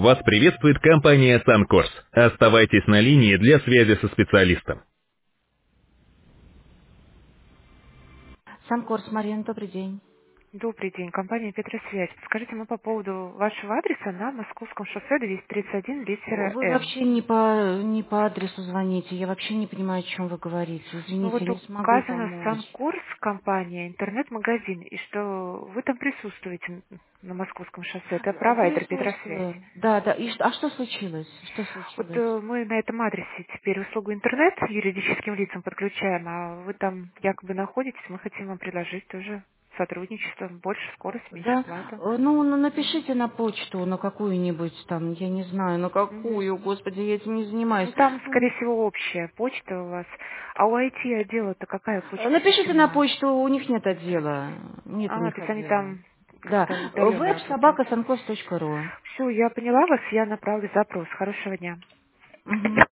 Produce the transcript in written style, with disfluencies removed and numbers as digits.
Вас приветствует компания Suncourse. Оставайтесь на линии для связи со специалистом. Санкорс, Марина, добрый день. Добрый день, компания Петросвязь. Скажите, мы по поводу вашего адреса на Московском шоссе 231, литера Вы М. вообще не по адресу звоните. Я вообще не понимаю, о чем вы говорите. Ну Извините, вот не смогу указано помочь. Санкурс, компания, интернет-магазин, и что вы там присутствуете на Московском шоссе. Это провайдер Петросвязь. Присутствую. Да, да. А что случилось? Что Вот случилось? мы на этом адресе теперь услугу интернет юридическим лицам подключаем, а вы там якобы находитесь, мы хотим вам предложить тоже сотрудничество, больше скорость, меньше Да, плата. ну напишите на почту, на какую-нибудь там, я не знаю, на Мгм. какую, господи, я этим не занимаюсь. Ну, там, Ну, скорее всего, общая почта у вас. А у IT-отдела-то какая почта напишите на системная? почту, у них нет отдела. Нет у А, них то есть они отдела. там Да, как-то удаленно работают. web@sankost.ru. Все, я поняла вас, я направлю запрос. Хорошего дня. Мгм.